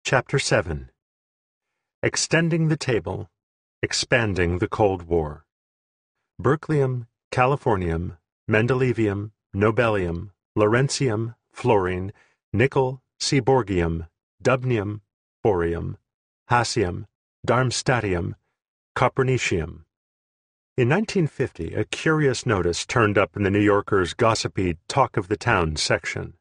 Chapter 7. Extending the Table, Expanding the Cold War. Berkelium, Californium, Mendelevium, Nobelium, Lawrencium, Fluorine, Nickel, Seaborgium, Dubnium, Borium, Hassium, Darmstadtium, Copernicium. In 1950, a curious notice turned up in the New Yorker's gossipy Talk of the Town section.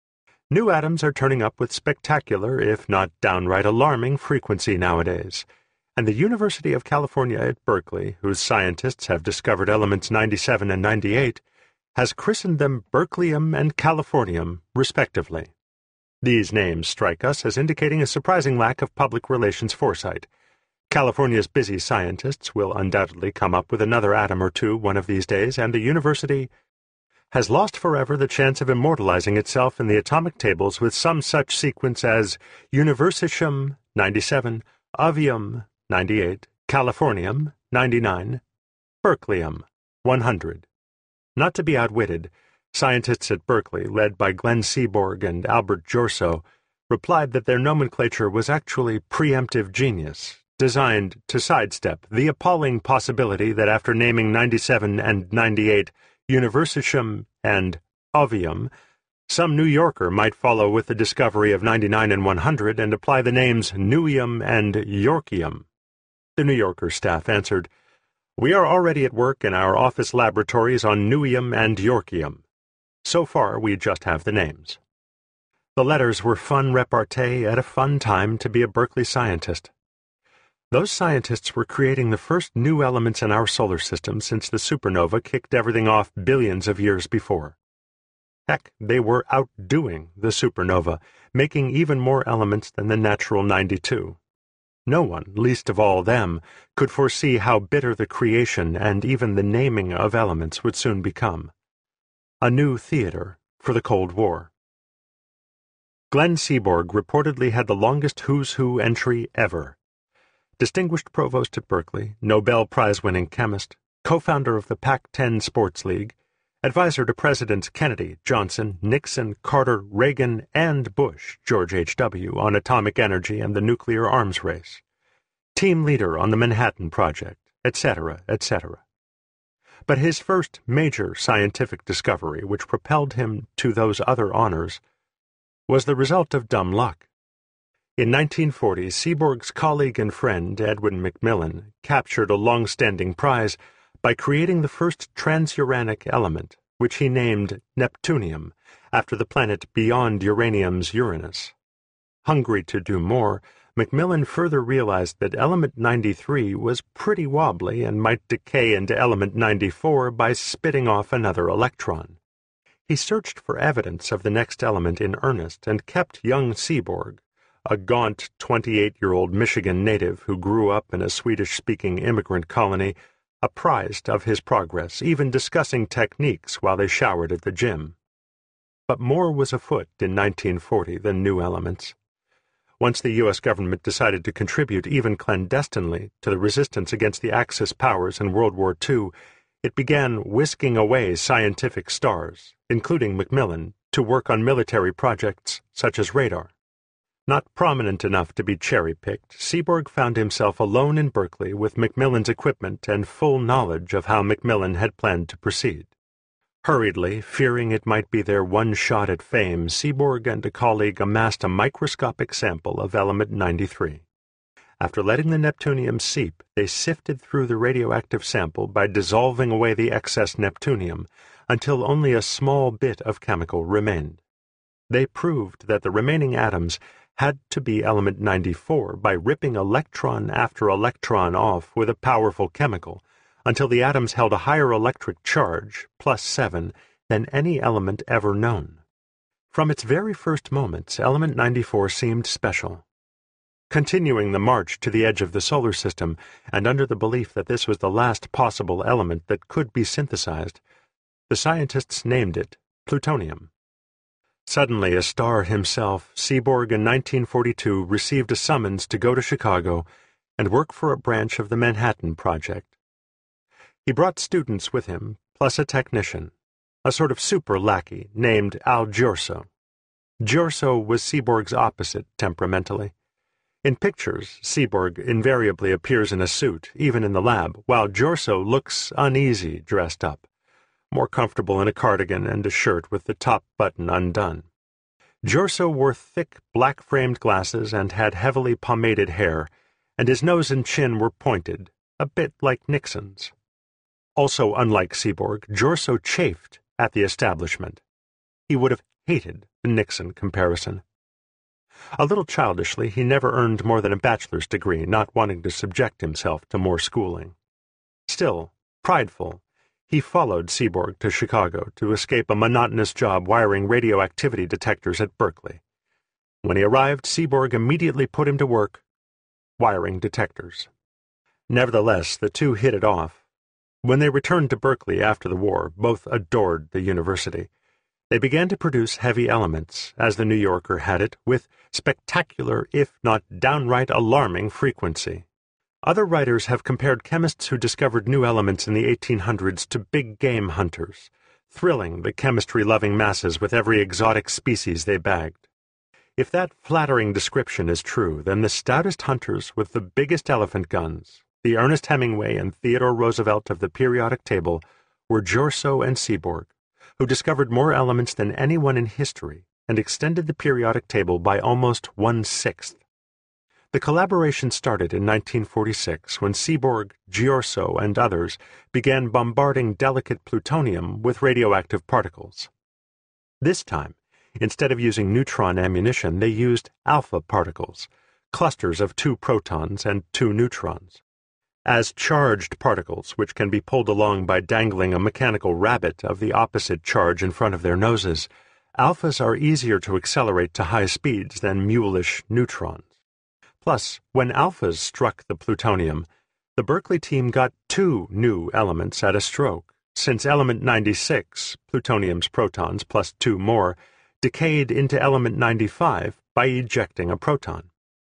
New atoms are turning up with spectacular, if not downright alarming, frequency nowadays, and the University of California at Berkeley, whose scientists have discovered elements 97 and 98, has christened them Berkelium and Californium, respectively. These names strike us as indicating a surprising lack of public relations foresight. California's busy scientists will undoubtedly come up with another atom or two one of these days, and the university has lost forever the chance of immortalizing itself in the atomic tables with some such sequence as Universitium 97, Avium 98, Californium 99, Berkelium 100. Not to be outwitted, scientists at Berkeley, led by Glenn Seaborg and Albert Giorso, replied that their nomenclature was actually preemptive genius, designed to sidestep the appalling possibility that after naming 97 and 98 Universitium and Avium, some New Yorker might follow with the discovery of 99 and 100 and apply the names Newium and Yorkium. The New Yorker staff answered, "We are already at work in our office laboratories on Newium and Yorkium. So far, we just have the names." The letters were fun repartee at a fun time to be a Berkeley scientist. Those scientists were creating the first new elements in our solar system since the supernova kicked everything off billions of years before. Heck, they were outdoing the supernova, making even more elements than the natural 92. No one, least of all them, could foresee how bitter the creation and even the naming of elements would soon become. A new theater for the Cold War. Glenn Seaborg reportedly had the longest Who's Who entry ever. Distinguished provost at Berkeley, Nobel Prize-winning chemist, co-founder of the Pac-10 Sports League, advisor to Presidents Kennedy, Johnson, Nixon, Carter, Reagan, and Bush, George H.W., on atomic energy and the nuclear arms race, team leader on the Manhattan Project, etc., etc. But his first major scientific discovery, which propelled him to those other honors, was the result of dumb luck. In 1940, Seaborg's colleague and friend, Edwin McMillan, captured a long-standing prize by creating the first transuranic element, which he named Neptunium, after the planet beyond uranium's Uranus. Hungry to do more, McMillan further realized that element 93 was pretty wobbly and might decay into element 94 by spitting off another electron. He searched for evidence of the next element in earnest and kept young Seaborg, a gaunt 28-year-old Michigan native who grew up in a Swedish-speaking immigrant colony, apprised of his progress, even discussing techniques while they showered at the gym. But more was afoot in 1940 than new elements. Once the U.S. government decided to contribute even clandestinely to the resistance against the Axis powers in World War II, it began whisking away scientific stars, including McMillan, to work on military projects such as radar. Not prominent enough to be cherry-picked, Seaborg found himself alone in Berkeley with McMillan's equipment and full knowledge of how McMillan had planned to proceed. Hurriedly, fearing it might be their one shot at fame, Seaborg and a colleague amassed a microscopic sample of element 93. After letting the neptunium seep, they sifted through the radioactive sample by dissolving away the excess neptunium until only a small bit of chemical remained. They proved that the remaining atoms had to be element 94 by ripping electron after electron off with a powerful chemical until the atoms held a higher electric charge, +7, than any element ever known. From its very first moments, element 94 seemed special. Continuing the march to the edge of the solar system, and under the belief that this was the last possible element that could be synthesized, the scientists named it plutonium. Suddenly, a star himself, Seaborg in 1942 received a summons to go to Chicago and work for a branch of the Manhattan Project. He brought students with him, plus a technician, a sort of super lackey named Al Giorso. Giorso was Seaborg's opposite temperamentally. In pictures, Seaborg invariably appears in a suit, even in the lab, while Giorso looks uneasy dressed up, more comfortable in a cardigan and a shirt with the top button undone. Giorso wore thick, black-framed glasses and had heavily pomaded hair, and his nose and chin were pointed, a bit like Nixon's. Also unlike Seaborg, Giorso chafed at the establishment. He would have hated the Nixon comparison. A little childishly, he never earned more than a bachelor's degree, not wanting to subject himself to more schooling. Still, prideful, he followed Seaborg to Chicago to escape a monotonous job wiring radioactivity detectors at Berkeley. When he arrived, Seaborg immediately put him to work wiring detectors. Nevertheless, the two hit it off. When they returned to Berkeley after the war, both adored the university. They began to produce heavy elements, as the New Yorker had it, with spectacular, if not downright alarming frequency. Other writers have compared chemists who discovered new elements in the 1800s to big game hunters, thrilling the chemistry-loving masses with every exotic species they bagged. If that flattering description is true, then the stoutest hunters with the biggest elephant guns, the Ernest Hemingway and Theodore Roosevelt of the periodic table, were Giorso and Seaborg, who discovered more elements than anyone in history and extended the periodic table by almost 1/6. The collaboration started in 1946 when Seaborg, Giorso, and others began bombarding delicate plutonium with radioactive particles. This time, instead of using neutron ammunition, they used alpha particles, clusters of 2 protons and 2 neutrons. As charged particles, which can be pulled along by dangling a mechanical rabbit of the opposite charge in front of their noses, alphas are easier to accelerate to high speeds than mulish neutrons. Plus, when alphas struck the plutonium, the Berkeley team got 2 new elements at a stroke, since element 96, plutonium's protons plus 2 more, decayed into element 95 by ejecting a proton.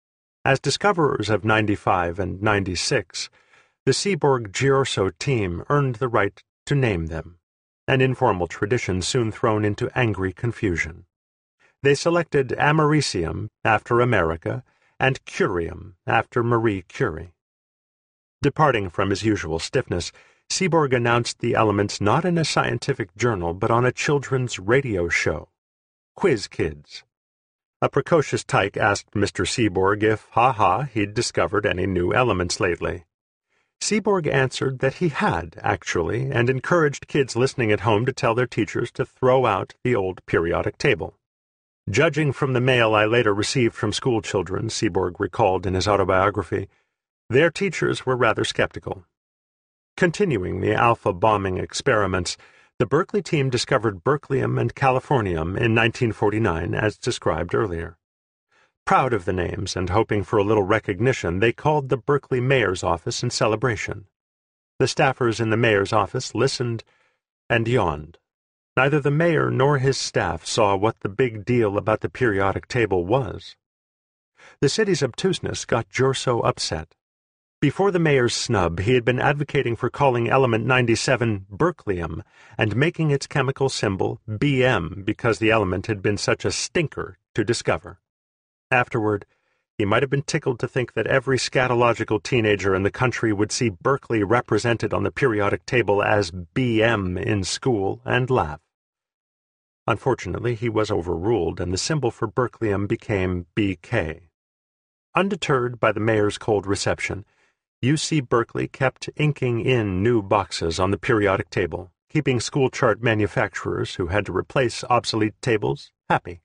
As discoverers of 95 and 96, the Seaborg-Giorso team earned the right to name them, an informal tradition soon thrown into angry confusion. They selected americium after America and curium after Marie Curie. Departing from his usual stiffness, Seaborg announced the elements not in a scientific journal but on a children's radio show, Quiz Kids. A precocious tyke asked Mr. Seaborg if, he'd discovered any new elements lately. Seaborg answered that he had, actually, and encouraged kids listening at home to tell their teachers to throw out the old periodic table. Judging from the mail I later received from school children, Seaborg recalled in his autobiography, their teachers were rather skeptical. Continuing the alpha bombing experiments, the Berkeley team discovered berkelium and californium in 1949, as described earlier. Proud of the names and hoping for a little recognition, they called the Berkeley mayor's office in celebration. The staffers in the mayor's office listened and yawned. Neither the mayor nor his staff saw what the big deal about the periodic table was. The city's obtuseness got Giorso upset. Before the mayor's snub, he had been advocating for calling element 97 berkelium and making its chemical symbol BM because the element had been such a stinker to discover. Afterward, he might have been tickled to think that every scatological teenager in the country would see Berkeley represented on the periodic table as BM in school and laugh. Unfortunately, he was overruled, and the symbol for berkelium became BK. Undeterred by the mayor's cold reception, UC Berkeley kept inking in new boxes on the periodic table, keeping school chart manufacturers who had to replace obsolete tables happy.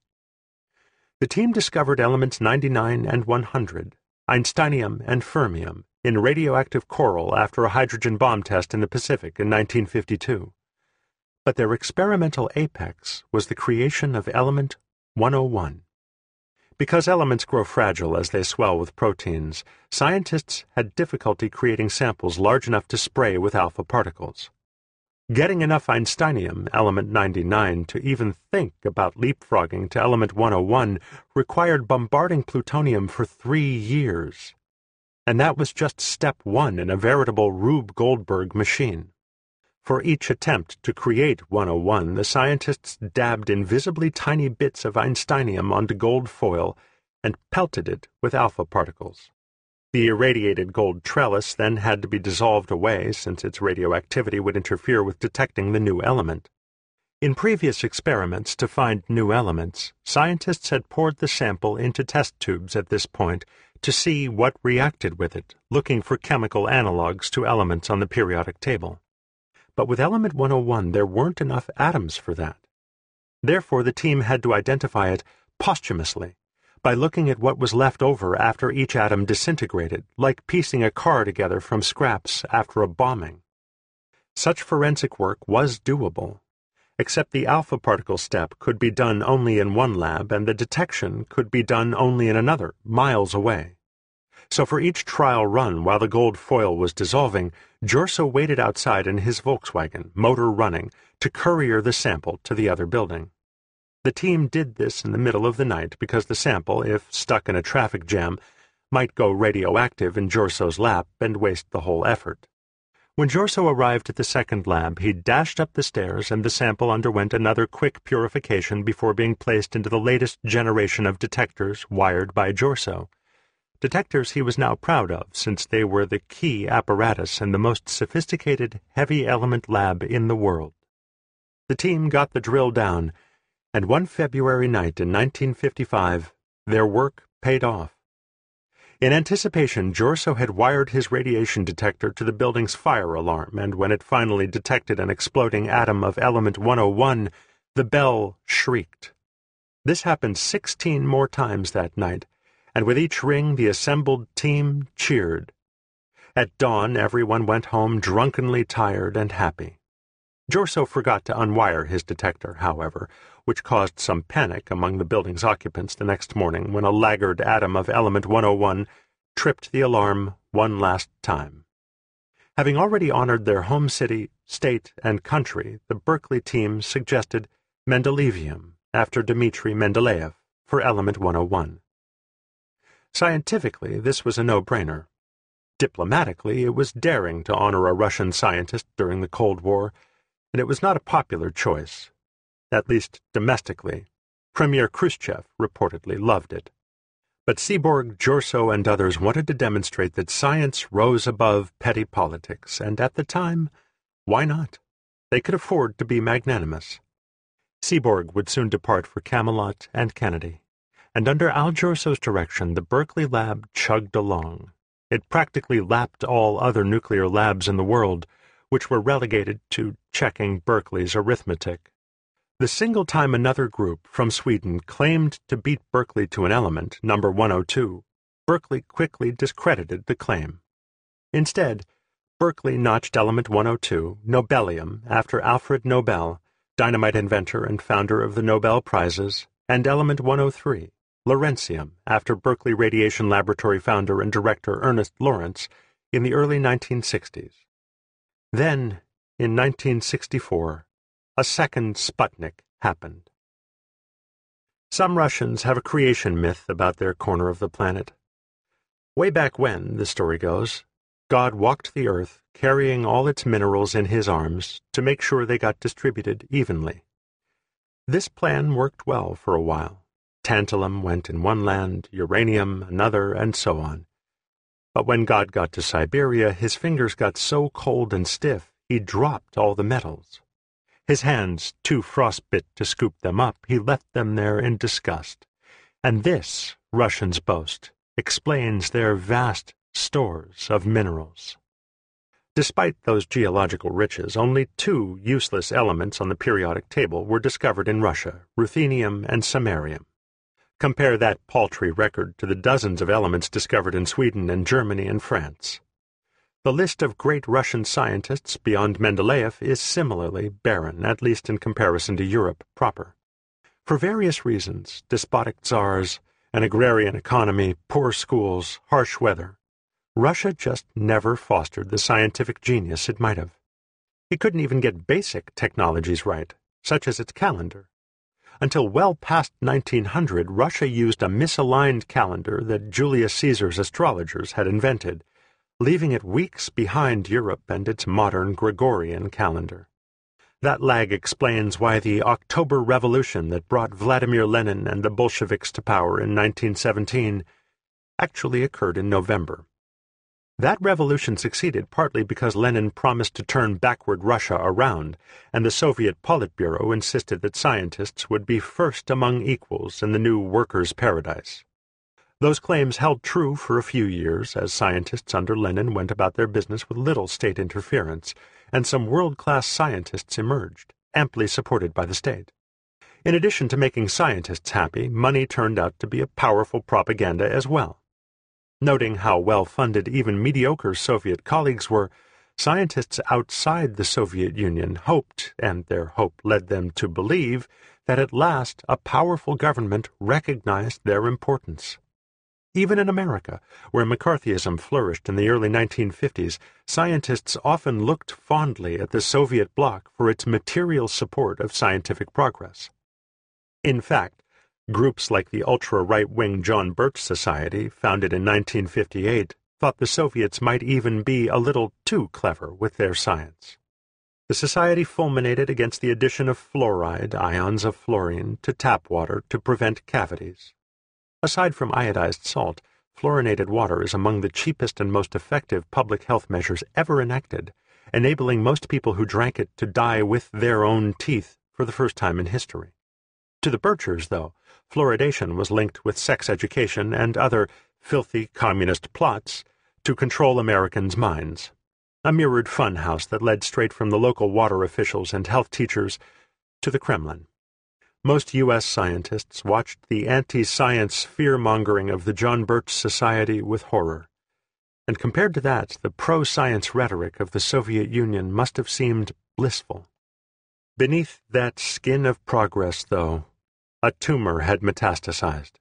The team discovered elements 99 and 100, einsteinium and fermium, in radioactive coral after a hydrogen bomb test in the Pacific in 1952. But their experimental apex was the creation of element 101. Because elements grow fragile as they swell with proteins, scientists had difficulty creating samples large enough to spray with alpha particles. Getting enough einsteinium, element 99, to even think about leapfrogging to element 101 required bombarding plutonium for 3 years. And that was just step 1 in a veritable Rube Goldberg machine. For each attempt to create 101, the scientists dabbed invisibly tiny bits of einsteinium onto gold foil and pelted it with alpha particles. The irradiated gold trellis then had to be dissolved away since its radioactivity would interfere with detecting the new element. In previous experiments to find new elements, scientists had poured the sample into test tubes at this point to see what reacted with it, looking for chemical analogues to elements on the periodic table. But with element 101 there weren't enough atoms for that. Therefore the team had to identify it posthumously, by looking at what was left over after each atom disintegrated, like piecing a car together from scraps after a bombing. Such forensic work was doable, except the alpha particle step could be done only in one lab and the detection could be done only in another, miles away. So for each trial run while the gold foil was dissolving, Georso waited outside in his Volkswagen, motor running, to courier the sample to the other building. The team did this in the middle of the night because the sample, if stuck in a traffic jam, might go radioactive in Georso's lap and waste the whole effort. When Georso arrived at the second lab, he dashed up the stairs and the sample underwent another quick purification before being placed into the latest generation of detectors wired by Georso. Detectors he was now proud of, since they were the key apparatus in the most sophisticated heavy element lab in the world. The team got the drill down, and one February night in 1955, their work paid off. In anticipation, Georso had wired his radiation detector to the building's fire alarm, and when it finally detected an exploding atom of element 101, the bell shrieked. This happened 16 more times that night, and with each ring the assembled team cheered. At dawn, everyone went home drunkenly tired and happy. Georso forgot to unwire his detector, however, which caused some panic among the building's occupants the next morning when a laggard atom of element 101 tripped the alarm one last time. Having already honored their home city, state, and country, the Berkeley team suggested Mendelevium, after Dmitri Mendeleev, for element 101. Scientifically, this was a no-brainer. Diplomatically, it was daring to honor a Russian scientist during the Cold War, and it was not a popular choice. At least domestically. Premier Khrushchev reportedly loved it. But Seaborg, Georso, and others wanted to demonstrate that science rose above petty politics, and at the time, why not? They could afford to be magnanimous. Seaborg would soon depart for Camelot and Kennedy, and under Al Georso's direction the Berkeley lab chugged along. It practically lapped all other nuclear labs in the world, which were relegated to checking Berkeley's arithmetic. The single time another group from Sweden claimed to beat Berkeley to an element, number 102, Berkeley quickly discredited the claim. Instead, Berkeley notched element 102, Nobelium, after Alfred Nobel, dynamite inventor and founder of the Nobel Prizes, and element 103, Lawrencium, after Berkeley Radiation Laboratory founder and director Ernest Lawrence, in the early 1960s. Then, in 1964, a second Sputnik happened. Some Russians have a creation myth about their corner of the planet. Way back when, the story goes, God walked the earth carrying all its minerals in his arms to make sure they got distributed evenly. This plan worked well for a while. Tantalum went in one land, uranium another, and so on. But when God got to Siberia, his fingers got so cold and stiff he dropped all the metals. His hands too frostbit to scoop them up, he left them there in disgust. And this, Russians boast, explains their vast stores of minerals. Despite those geological riches, only 2 useless elements on the periodic table were discovered in Russia, ruthenium and samarium. Compare that paltry record to the dozens of elements discovered in Sweden and Germany and France. The list of great Russian scientists beyond Mendeleev is similarly barren, at least in comparison to Europe proper. For various reasons, despotic czars, an agrarian economy, poor schools, harsh weather, Russia just never fostered the scientific genius it might have. It couldn't even get basic technologies right, such as its calendar. Until well past 1900, Russia used a misaligned calendar that Julius Caesar's astrologers had invented, leaving it weeks behind Europe and its modern Gregorian calendar. That lag explains why the October Revolution that brought Vladimir Lenin and the Bolsheviks to power in 1917 actually occurred in November. That revolution succeeded partly because Lenin promised to turn backward Russia around, and the Soviet Politburo insisted that scientists would be first among equals in the new workers' paradise. Those claims held true for a few years as scientists under Lenin went about their business with little state interference, and some world-class scientists emerged, amply supported by the state. In addition to making scientists happy, money turned out to be a powerful propaganda as well. Noting how well-funded even mediocre Soviet colleagues were, scientists outside the Soviet Union hoped, and their hope led them to believe, that at last a powerful government recognized their importance. Even in America, where McCarthyism flourished in the early 1950s, scientists often looked fondly at the Soviet bloc for its material support of scientific progress. In fact, groups like the ultra-right-wing John Birch Society, founded in 1958, thought the Soviets might even be a little too clever with their science. The society fulminated against the addition of fluoride, ions of fluorine, to tap water to prevent cavities. Aside from iodized salt, fluorinated water is among the cheapest and most effective public health measures ever enacted, enabling most people who drank it to die with their own teeth for the first time in history. To the Birchers, though, fluoridation was linked with sex education and other filthy communist plots to control Americans' minds. A mirrored funhouse that led straight from the local water officials and health teachers to the Kremlin. Most U.S. scientists watched the anti-science fear-mongering of the John Birch Society with horror. And compared to that, the pro-science rhetoric of the Soviet Union must have seemed blissful. Beneath that skin of progress, though, a tumor had metastasized.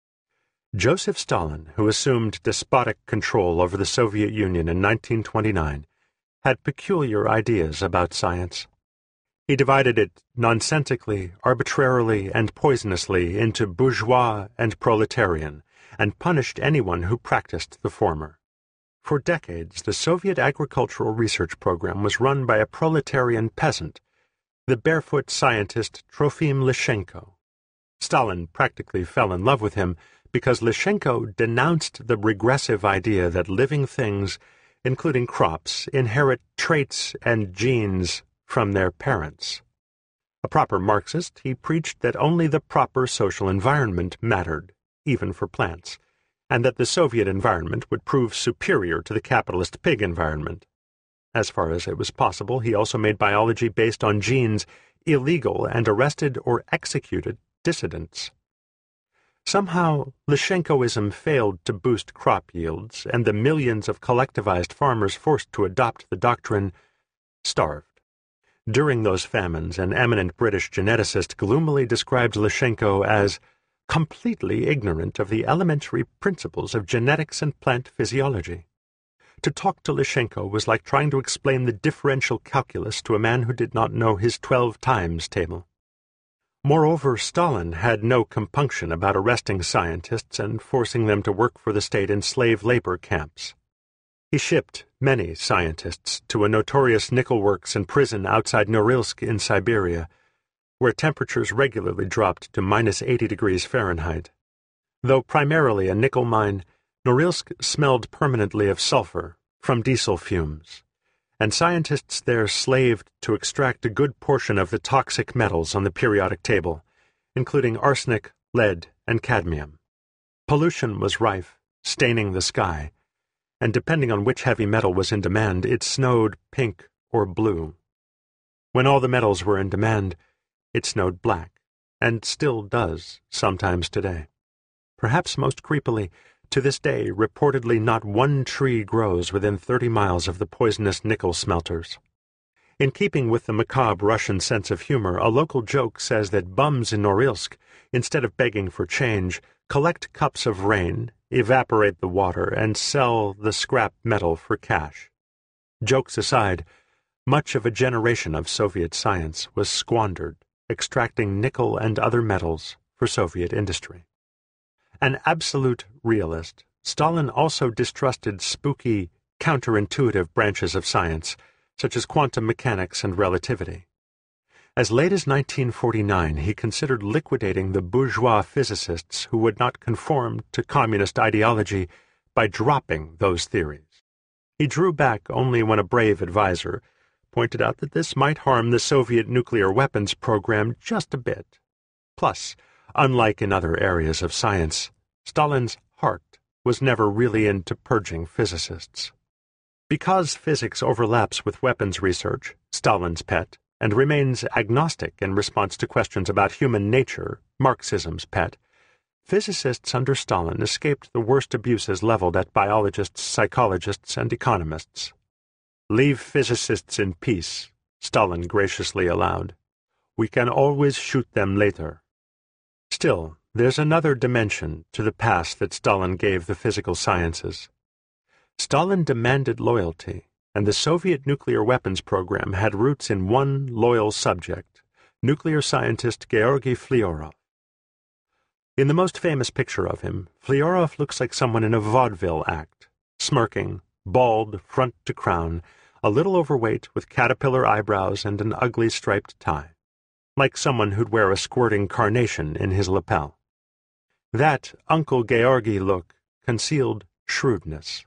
Joseph Stalin, who assumed despotic control over the Soviet Union in 1929, had peculiar ideas about science. He divided it nonsensically, arbitrarily, and poisonously into bourgeois and proletarian, and punished anyone who practiced the former. For decades, the Soviet agricultural research program was run by a proletarian peasant, the barefoot scientist Trofim Lyshenko. Stalin practically fell in love with him because Lyshenko denounced the regressive idea that living things, including crops, inherit traits and genes from their parents. A proper Marxist, he preached that only the proper social environment mattered, even for plants, and that the Soviet environment would prove superior to the capitalist pig environment. As far as it was possible, he also made biology based on genes illegal and arrested or executed dissidents. Somehow, Lyshenkoism failed to boost crop yields, and the millions of collectivized farmers forced to adopt the doctrine starved. During those famines, an eminent British geneticist gloomily described Lyshenko as completely ignorant of the elementary principles of genetics and plant physiology. To talk to Lyshenko was like trying to explain the differential calculus to a man who did not know his 12 times table. Moreover, Stalin had no compunction about arresting scientists and forcing them to work for the state in slave labor camps. He shipped many scientists to a notorious nickel works and prison outside Norilsk in Siberia, where temperatures regularly dropped to minus 80 degrees Fahrenheit. Though primarily a nickel mine, Norilsk smelled permanently of sulfur from diesel fumes, and scientists there slaved to extract a good portion of the toxic metals on the periodic table, including arsenic, lead, and cadmium. Pollution was rife, staining the sky, and depending on which heavy metal was in demand, it snowed pink or blue. When all the metals were in demand, it snowed black, and still does sometimes today. Perhaps most creepily, to this day, reportedly not one tree grows within 30 miles of the poisonous nickel smelters. In keeping with the macabre Russian sense of humor, a local joke says that bums in Norilsk, instead of begging for change, collect cups of rain, evaporate the water, and sell the scrap metal for cash. Jokes aside, much of a generation of Soviet science was squandered, extracting nickel and other metals for Soviet industry. An absolute realist, Stalin also distrusted spooky, counterintuitive branches of science, such as quantum mechanics and relativity. As late as 1949, he considered liquidating the bourgeois physicists who would not conform to communist ideology by dropping those theories. He drew back only when a brave advisor pointed out that this might harm the Soviet nuclear weapons program just a bit. Plus, unlike in other areas of science, Stalin's heart was never really into purging physicists. Because physics overlaps with weapons research, Stalin's pet, and remains agnostic in response to questions about human nature, Marxism's pet, physicists under Stalin escaped the worst abuses leveled at biologists, psychologists, and economists. "Leave physicists in peace," Stalin graciously allowed. "We can always shoot them later." Still, there's another dimension to the pass that Stalin gave the physical sciences. Stalin demanded loyalty, and the Soviet nuclear weapons program had roots in one loyal subject, nuclear scientist Georgy Fliorov. In the most famous picture of him, Fliorov looks like someone in a vaudeville act, smirking, bald, front to crown, a little overweight with caterpillar eyebrows and an ugly striped tie, like someone who'd wear a squirting carnation in his lapel. That Uncle Georgy look concealed shrewdness.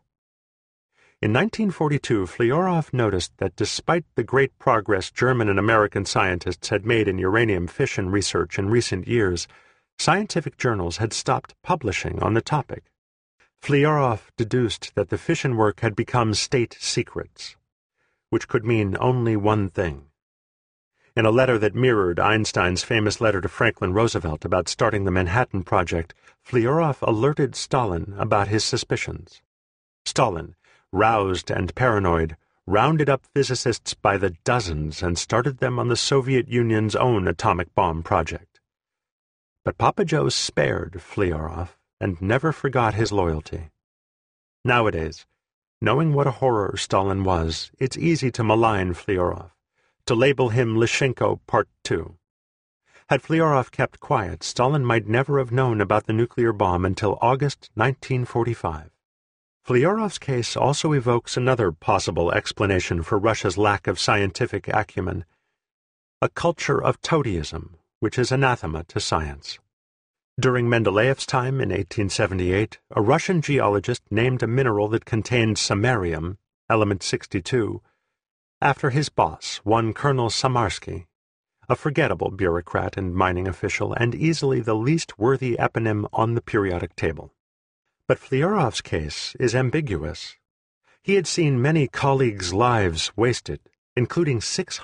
In 1942, Fliorov noticed that despite the great progress German and American scientists had made in uranium fission research in recent years, scientific journals had stopped publishing on the topic. Fliorov deduced that the fission work had become state secrets, which could mean only one thing. In a letter that mirrored Einstein's famous letter to Franklin Roosevelt about starting the Manhattan Project, Fliorov alerted Stalin about his suspicions. Stalin, roused and paranoid, rounded up physicists by the dozens and started them on the Soviet Union's own atomic bomb project. But Papa Joe spared Fliorov and never forgot his loyalty. Nowadays, knowing what a horror Stalin was, it's easy to malign Fliorov, to label him Lyshenko Part 2. Had Fliorov kept quiet, Stalin might never have known about the nuclear bomb until August 1945. Flyorov's case also evokes another possible explanation for Russia's lack of scientific acumen, a culture of toadyism, which is anathema to science. During Mendeleev's time in 1878, a Russian geologist named a mineral that contained samarium, element 62, after his boss, one Colonel Samarsky, a forgettable bureaucrat and mining official, and easily the least worthy eponym on the periodic table. But Flyorov's case is ambiguous. He had seen many colleagues' lives wasted, including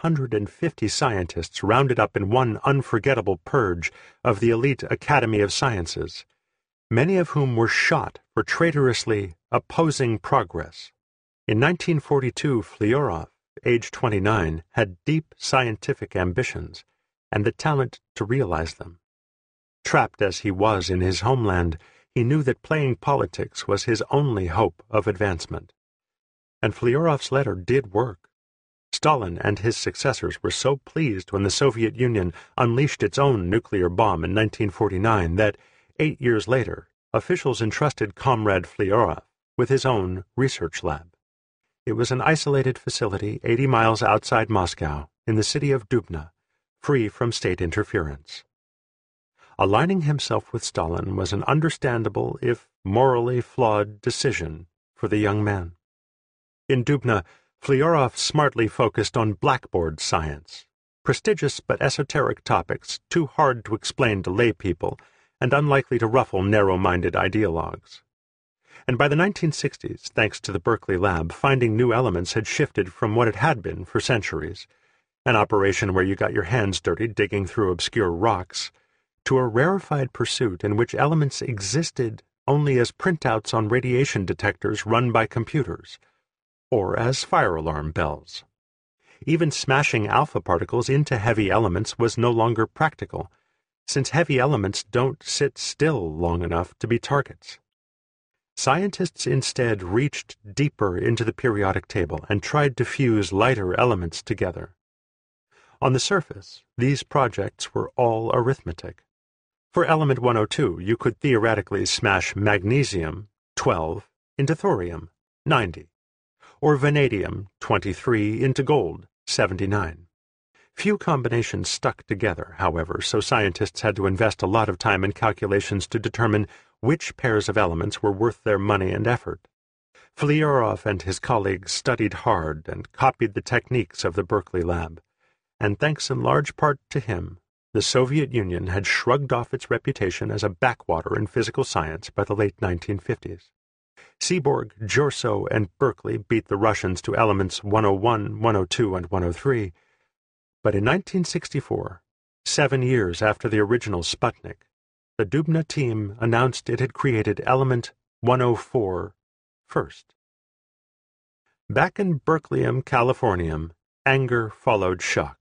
650 scientists rounded up in one unforgettable purge of the elite Academy of Sciences, many of whom were shot for traitorously opposing progress. In 1942, Fliorov, age 29, had deep scientific ambitions and the talent to realize them. Trapped as he was in his homeland, he knew that playing politics was his only hope of advancement. And Flyorov's letter did work. Stalin and his successors were so pleased when the Soviet Union unleashed its own nuclear bomb in 1949 that, 8 years later, officials entrusted Comrade Fliorov with his own research lab. It was an isolated facility 80 miles outside Moscow, in the city of Dubna, free from state interference. Aligning himself with Stalin was an understandable, if morally flawed, decision for the young man. In Dubna, Fliorov smartly focused on blackboard science, prestigious but esoteric topics too hard to explain to lay people and unlikely to ruffle narrow-minded ideologues. And by the 1960s, thanks to the Berkeley lab, finding new elements had shifted from what it had been for centuries, an operation where you got your hands dirty digging through obscure rocks, to a rarefied pursuit in which elements existed only as printouts on radiation detectors run by computers, or as fire alarm bells. Even smashing alpha particles into heavy elements was no longer practical, since heavy elements don't sit still long enough to be targets. Scientists instead reached deeper into the periodic table and tried to fuse lighter elements together. On the surface, these projects were all arithmetic. For element 102, you could theoretically smash magnesium, 12, into thorium, 90, or vanadium, 23, into gold, 79. Few combinations stuck together, however, so scientists had to invest a lot of time in calculations to determine which pairs of elements were worth their money and effort. Fliorov and his colleagues studied hard and copied the techniques of the Berkeley lab, and thanks in large part to him, the Soviet Union had shrugged off its reputation as a backwater in physical science by the late 1950s. Seaborg, Georso, and Berkeley beat the Russians to elements 101, 102, and 103, but in 1964, 7 years after the original Sputnik, the Dubna team announced it had created element 104 first. Back in Berkeleyum, Californium, anger followed shock.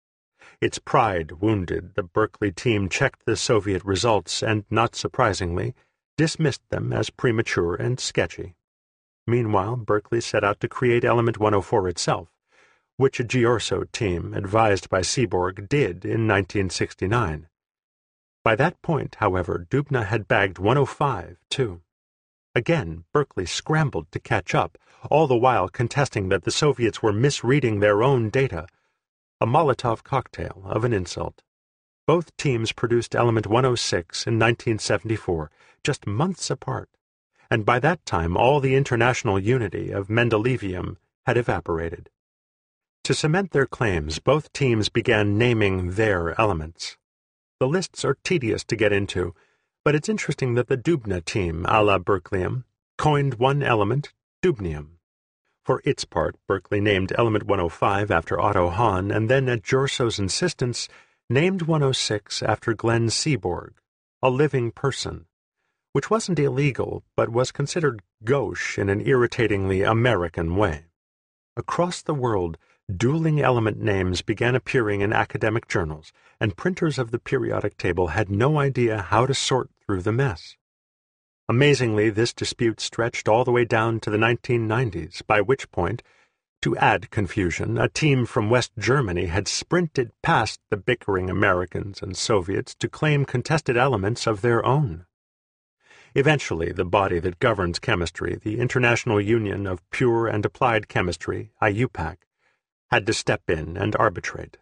Its pride wounded, the Berkeley team checked the Soviet results and, not surprisingly, dismissed them as premature and sketchy. Meanwhile, Berkeley set out to create element 104 itself, which a Georso team, advised by Seaborg, did in 1969. By that point, however, Dubna had bagged 105, too. Again, Berkeley scrambled to catch up, all the while contesting that the Soviets were misreading their own data, a Molotov cocktail of an insult. Both teams produced element 106 in 1974, just months apart, and by that time all the international unity of Mendelevium had evaporated. To cement their claims, both teams began naming their elements. The lists are tedious to get into, but it's interesting that the Dubna team, a la Berkeleyum, coined one element, dubnium. For its part, Berkeley named element 105 after Otto Hahn, and then, at Georso's insistence, named 106 after Glenn Seaborg, a living person, which wasn't illegal, but was considered gauche in an irritatingly American way. Across the world, dueling element names began appearing in academic journals, and printers of the periodic table had no idea how to sort through the mess. Amazingly, this dispute stretched all the way down to the 1990s, by which point, to add confusion, a team from West Germany had sprinted past the bickering Americans and Soviets to claim contested elements of their own. Eventually, the body that governs chemistry, the International Union of Pure and Applied Chemistry, IUPAC, had to step in and arbitrate.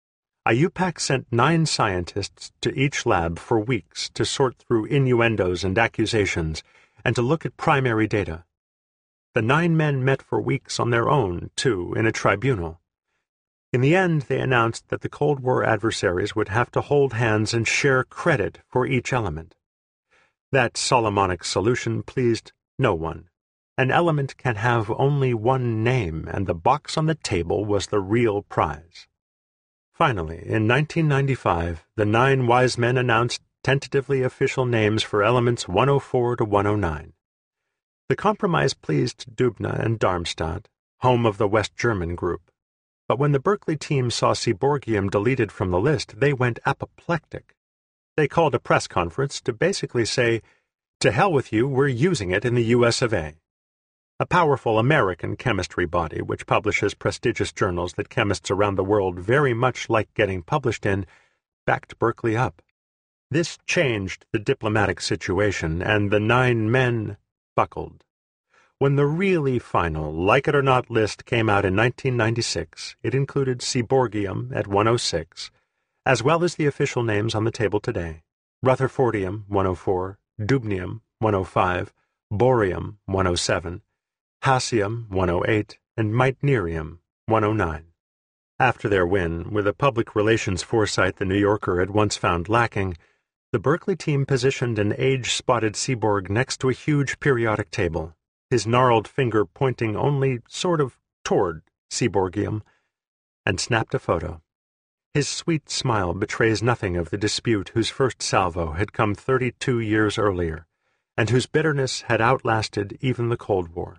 IUPAC sent 9 scientists to each lab for weeks to sort through innuendos and accusations and to look at primary data. The 9 men met for weeks on their own, too, in a tribunal. In the end, they announced that the Cold War adversaries would have to hold hands and share credit for each element. That Solomonic solution pleased no one. An element can have only one name, and the box on the table was the real prize. Finally, in 1995, the 9 wise men announced tentatively official names for elements 104 to 109. The compromise pleased Dubna and Darmstadt, home of the West German group. But when the Berkeley team saw Seaborgium deleted from the list, they went apoplectic. They called a press conference to basically say, "To hell with you, we're using it in the US of A." A powerful American chemistry body which publishes prestigious journals that chemists around the world very much like getting published in, backed Berkeley up. This changed the diplomatic situation, and the 9 men buckled. When the really final like-it-or-not list came out in 1996, it included Seaborgium at 106, as well as the official names on the table today: Rutherfordium 104, Dubnium 105, Bohrium 107, Hassium 108, and Meitnerium 109. After their win, with a public relations foresight the New Yorker had once found lacking, the Berkeley team positioned an age-spotted Seaborg next to a huge periodic table, his gnarled finger pointing only sort of toward Seaborgium, and snapped a photo. His sweet smile betrays nothing of the dispute whose first salvo had come 32 years earlier, and whose bitterness had outlasted even the Cold War.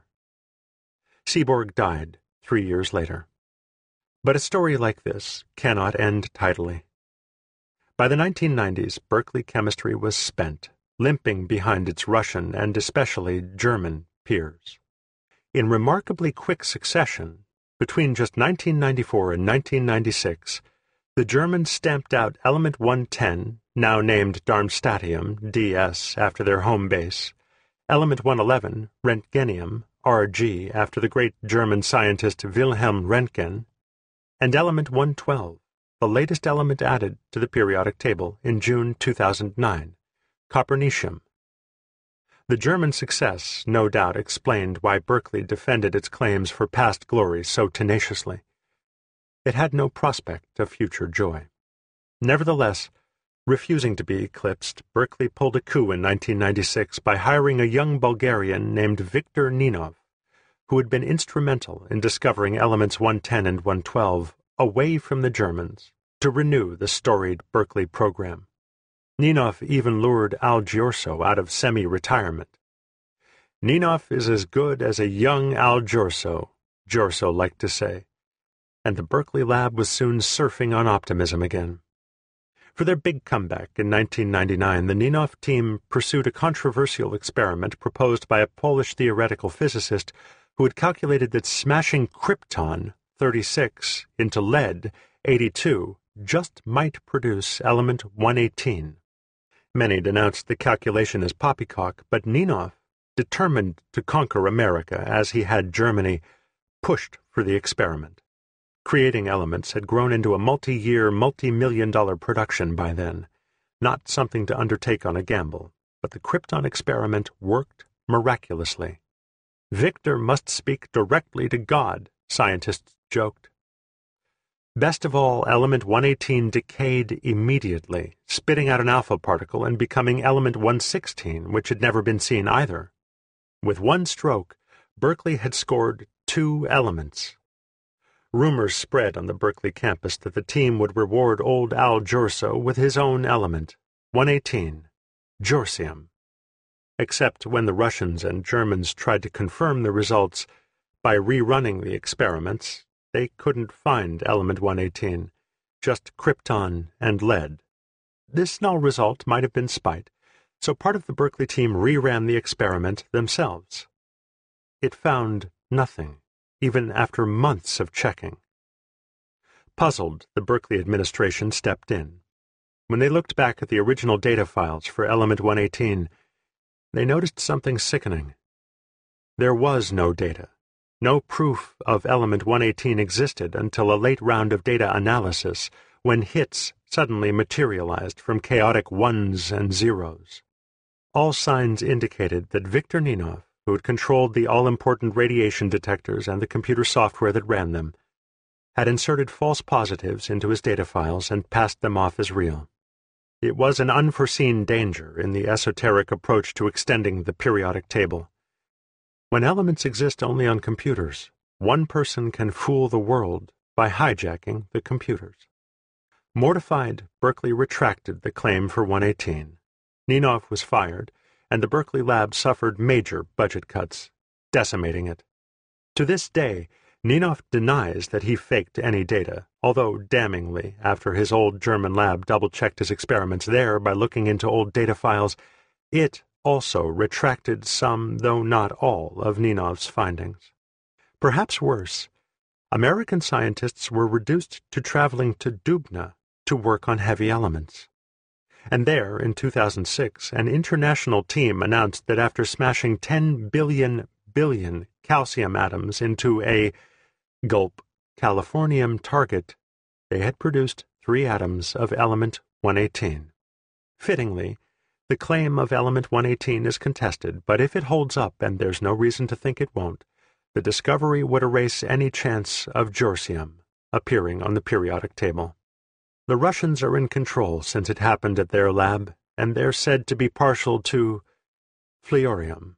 Seaborg died 3 years later. But a story like this cannot end tidily. By the 1990s, Berkeley chemistry was spent, limping behind its Russian and especially German peers. In remarkably quick succession, between just 1994 and 1996, the Germans stamped out element 110, now named Darmstadtium, DS, after their home base, element 111, Röntgenium, RG, after the great German scientist Wilhelm Röntgen, and element 112, the latest element added to the periodic table in June 2009, copernicium. The German success no doubt explained why Berkeley defended its claims for past glory so tenaciously. It had no prospect of future joy. Nevertheless, refusing to be eclipsed, Berkeley pulled a coup in 1996 by hiring a young Bulgarian named Viktor Ninov, who had been instrumental in discovering elements 110 and 112 away from the Germans, to renew the storied Berkeley program. Ninov even lured Al Giorso out of semi-retirement. "Ninov is as good as a young Al Giorso," Giorso liked to say, and the Berkeley lab was soon surfing on optimism again. For their big comeback in 1999, the Ninov team pursued a controversial experiment proposed by a Polish theoretical physicist who had calculated that smashing krypton 36 into lead 82 just might produce element 118. Many denounced the calculation as poppycock, but Ninov, determined to conquer America as he had Germany, pushed for the experiment. Creating elements had grown into a multi-year, multi-million-dollar production by then, not something to undertake on a gamble, but the krypton experiment worked miraculously. Victor must speak directly to God, scientists joked. Best of all, element 118 decayed immediately, spitting out an alpha particle and becoming element 116, which had never been seen either. With one stroke, Berkeley had scored 2 elements. Rumors spread on the Berkeley campus that the team would reward old Al Giorso with his own element, 118, Georgium. Except when the Russians and Germans tried to confirm the results by rerunning the experiments, they couldn't find element 118, just krypton and lead. This null result might have been spite, so part of the Berkeley team reran the experiment themselves. It found nothing, even after months of checking. Puzzled, the Berkeley administration stepped in. When they looked back at the original data files for element 118, they noticed something sickening. There was no data. No proof of element 118 existed until a late round of data analysis, when hits suddenly materialized from chaotic ones and zeros. All signs indicated that Viktor Ninov, who had controlled the all-important radiation detectors and the computer software that ran them, had inserted false positives into his data files and passed them off as real. It was an unforeseen danger in the esoteric approach to extending the periodic table. When elements exist only on computers, one person can fool the world by hijacking the computers. Mortified, Berkeley retracted the claim for 118. Ninov was fired, and the Berkeley lab suffered major budget cuts, decimating it. To this day, Ninov denies that he faked any data, although damningly, after his old German lab double-checked his experiments there by looking into old data files, it also retracted some, though not all, of Ninov's findings. Perhaps worse, American scientists were reduced to traveling to Dubna to work on heavy elements. And there, in 2006, an international team announced that after smashing 10 billion calcium atoms into a gulp californium target, they had produced 3 atoms of element 118. Fittingly, the claim of element 118 is contested, but if it holds up, and there's no reason to think it won't, the discovery would erase any chance of Georgium appearing on the periodic table. The Russians are in control since it happened at their lab, and they're said to be partial to fluorium.